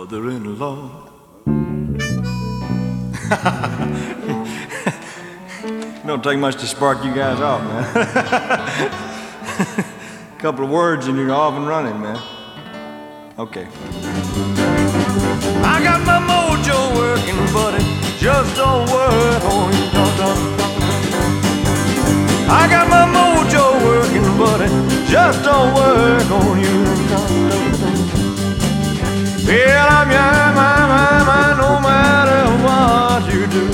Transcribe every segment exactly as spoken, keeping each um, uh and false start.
mother-in-law. It don't take much to spark you guys off, man. A couple of words and you're off and running, man. Okay. I got my mojo working, but it just don't work on you. I got my mojo working, but it just don't work on you. Well, I'm your my, my, my, no matter what you do.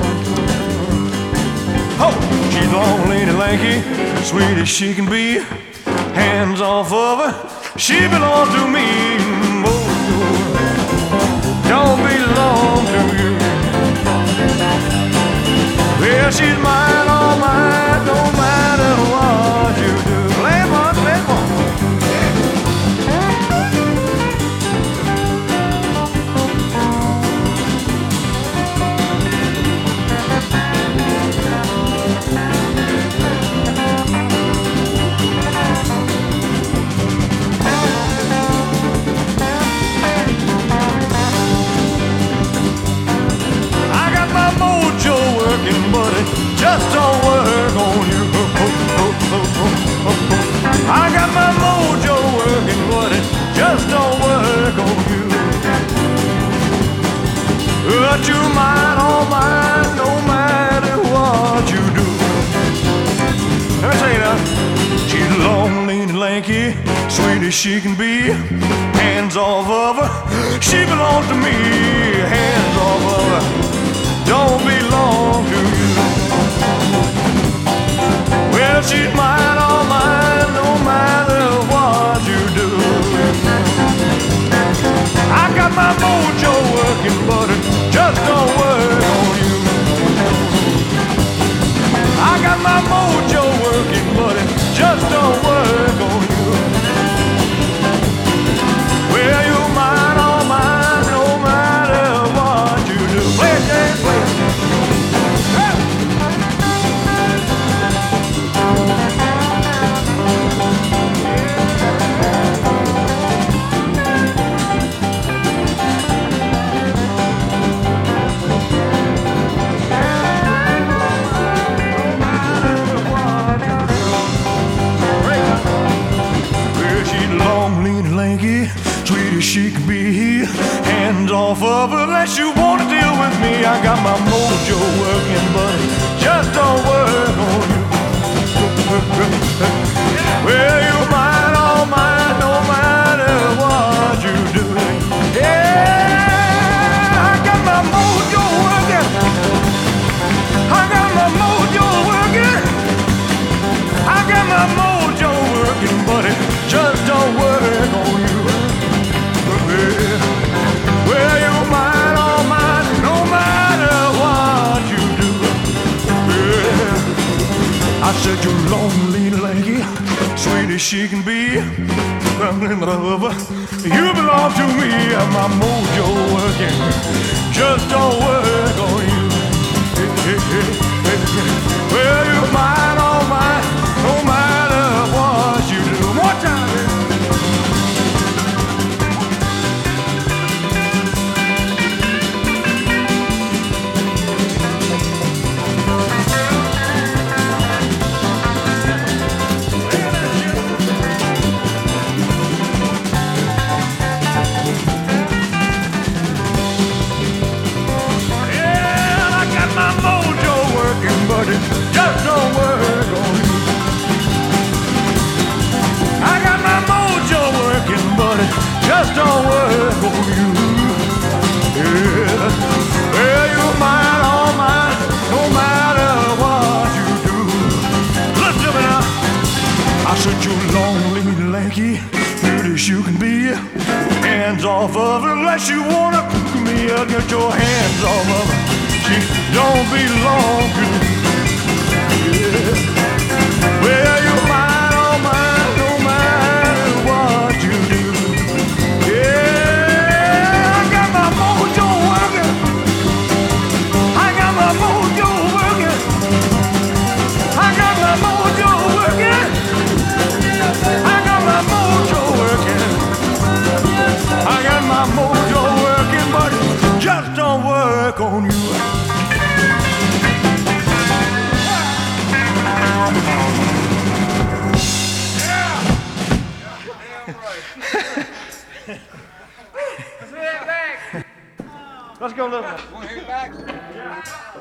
Oh, she's long, lady, lanky, sweet as she can be. Hands off of her, she belongs to me. Mojo don't belong to you. Well, she's mine, all mine, no matter what you do. Play one, play one. But it just don't work on you. I got my mojo working, but it just don't work on you. But you mine, all mine, no matter what you do. Let me tell you now, she's long, lean, and lanky, sweet as she can be. Hands off of her, she belongs to me. Hands off of her, don't belong to you. Well, she's mine, all mine, no matter what you do. I got my mojo working, but it just don't work on you. I got my mojo working, but it just don't work on you. Well, you're mine, all mine, no matter what you do. Play it, dance, play it. She can be hands off of her unless you wanna deal with me. I got my mojo working, but it just don't work on you. Well, you're mine, all mine, no matter what you do. Yeah, I got my mojo working. I got my mojo working. I got my mojo working, but it just don't work on you. Well, you're mine, all mine, no matter what you do. Yeah. I said you're lonely, lanky, sweet as she can be. You belong to me, and my mojo working just don't work on you. Well, you're mine, all mine, no matter what you do. One more time. But it just don't work on you. I got my mojo working, but it just don't work on you. Yeah. Well, you're mine, all mine, no matter what you do. Listen to me now. I said you're lonely, lanky, good as you can be. Hands off of her unless you wanna cook me. I'll get your hands off of her. She don't belong to you. Yeah. Well, you're mine, all mine, no matter what you do. Yeah, I got my mojo working. I got my mojo working. I got my mojo working. I got my mojo working. I got my mojo working. Let's go listen. Want to hear it back? Yeah.